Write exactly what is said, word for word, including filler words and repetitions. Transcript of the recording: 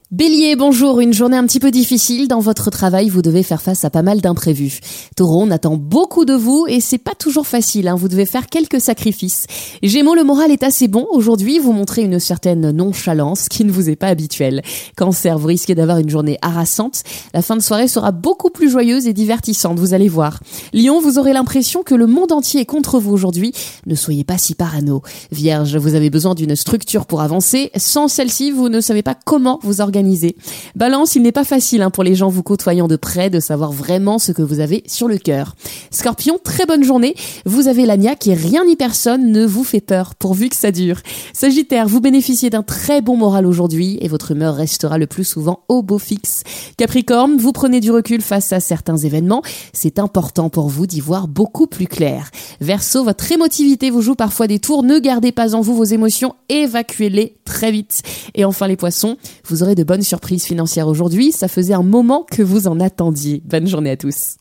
Bélier, bonjour, une journée un petit peu difficile. Dans votre travail, vous devez faire face à pas mal d'imprévus. Taureau, on attend beaucoup de vous et c'est pas toujours facile, hein, vous devez faire quelques sacrifices. Gémeaux, le moral est assez bon. Aujourd'hui, vous montrez une certaine nonchalance qui ne vous est pas habituelle. Cancer, vous risquez d'avoir une journée harassante. La fin de soirée sera beaucoup plus joyeuse et divertissante, vous allez voir. Lion, vous aurez l'impression que le monde entier est contre vous aujourd'hui. Ne soyez pas si parano. Vierge, vous avez besoin d'une structure pour avancer. Sans celle-ci, vous ne savez pas comment vous organiser. Balance, il n'est pas facile hein, pour les gens vous côtoyant de près de savoir vraiment ce que vous avez sur le cœur. Scorpion, très bonne journée. Vous avez la niaque et rien ni personne ne vous fait peur pourvu que ça dure. Sagittaire, vous bénéficiez d'un très bon moral aujourd'hui et votre humeur restera le plus souvent au beau fixe. Capricorne, vous prenez du recul face à certains événements. C'est important pour vous d'y voir beaucoup plus clair. Verseau, votre émotivité vous joue parfois des tours. Ne gardez pas en vous vos émotions, évacuez-les très vite. Et enfin les poissons, vous aurez de bonne surprise financière aujourd'hui, ça faisait un moment que vous en attendiez. Bonne journée à tous.